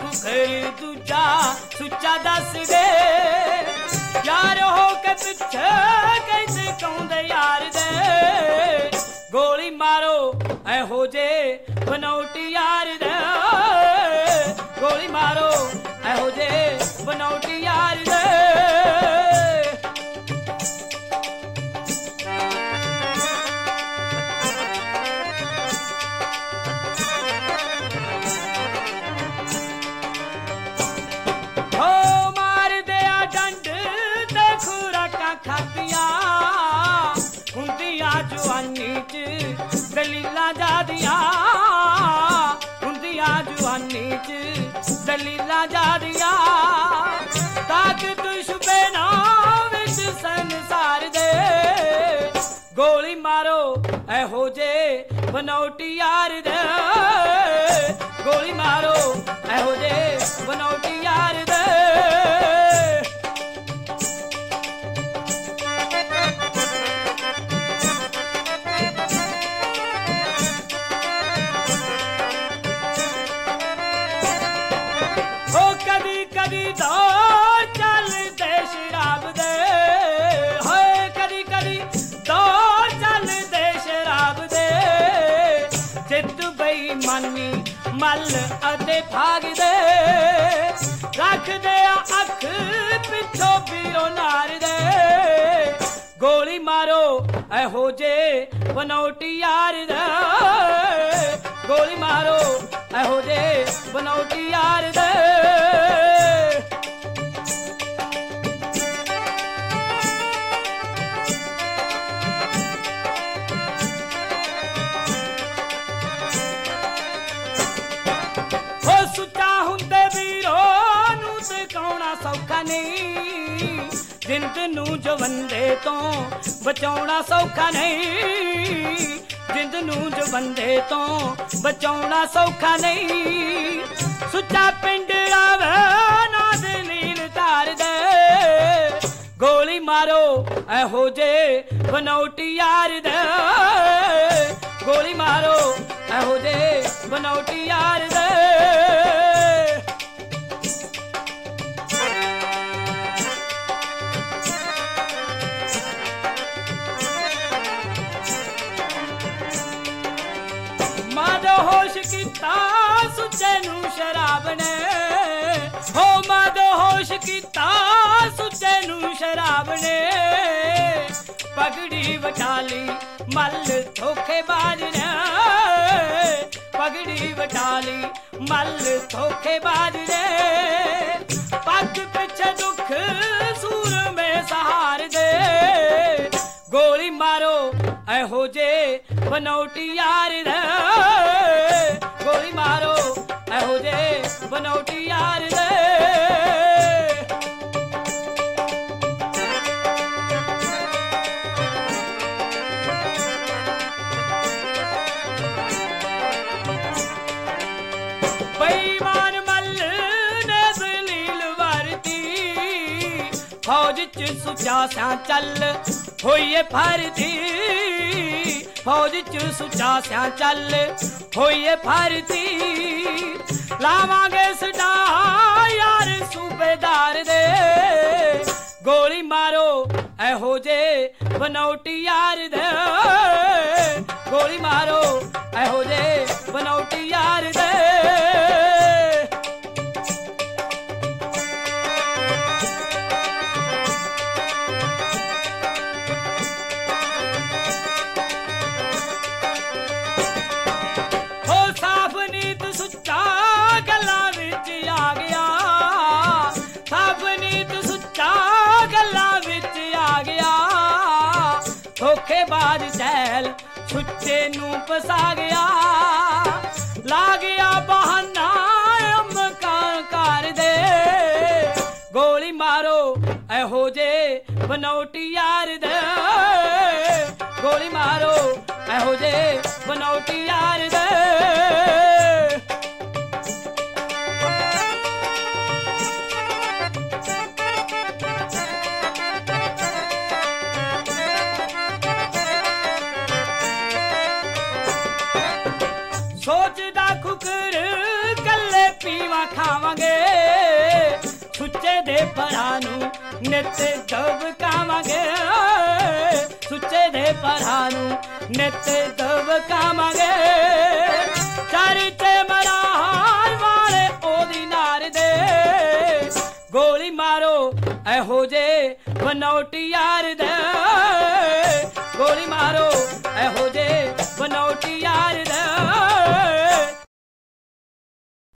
cooker दूजा सुच्चा दस दे यार हो के पिछे कैसे कहते यार दे गोली मारो ऐहो जे बनौटी यार दे गोली मारो ऐहो जे बनौटी यार दे जवानी च दलीला जादिया हुंदिया जवानी च दलीला जादिया ताकत छुपे ना विच संसार दे गोली मारो ऐहो जे बनौटी यार दे गोली मारो ऐहो जे बनौटी यार दे मानी मल अदे भाग दे रख दे अख पिछो पीरो नार दे गोली मारो ऐहो जे बनौटी यार दे गोली मारो ऐहो जे बनौटी यार दे सौखा नहीं जिंद नू जवंदे तो बचाउणा सौखा नहीं जिंद नू जवंदे तो बचाउणा सौखा नहीं सुच्चा पिंड आवे ना दलील तार दे गोली मारो ऐहो जे बनौटी यार दे गोली मारो ऐहो जे बनौटी यार दे होश किता सुचे नू शराब ने हो मद होश किता सुचे नू शराब ने पगड़ी वटाली मल धोखेबाज ने पगड़ी वटाली मल धोखेबाज ने पग पिछे दुख सूर में सहार दे गोली मारो ऐहो जे बनौटी यार दे गोली मारो ऐहो जे बनौटी यार दे बेईमान मल ने दलील वरती फौज च सुचा स्या चल होइए फरती फौज च सुचा स्या चल होइए फरती लावांगे सदा यार सूबेदार दे गोली मारो ऐहो जे बनौटी यार दे गोली मारो ऐहो जे बनौटी यार दे धोखेबाज चैल सुच्चे नू फसा गया ला गया बहाना कर दे गोली मारो ऐहो जे बनौटी यार दे गोली मारो ऐहो जे बनौटी यार दे सोचदा खुकर कल्ले पीवा ਦਿਖਾਵਾਂਗੇ ਸੁੱਚੇ ਦੇ ਪਰਾਂ ਨੂੰ ਨਿਤ ਦਬਕਾਵਾਂਗੇ ਸੁੱਚੇ ਦੇ ਪਰਾਂ ਨੂੰ ਨਿਤ ਦਬਕਾਵਾਂਗੇ ਚਰਚੇ ਮਰਾਰ ਵਾਲੇ ਉਹਦੀ ਨਾਰ ਦੇ ਗੋਲੀ ਮਾਰੋ ਇਹੋ ਜੇ ਬਨੌਟੀ ਯਾਰ ਦੇ ਗੋਲੀ ਮਾਰੋ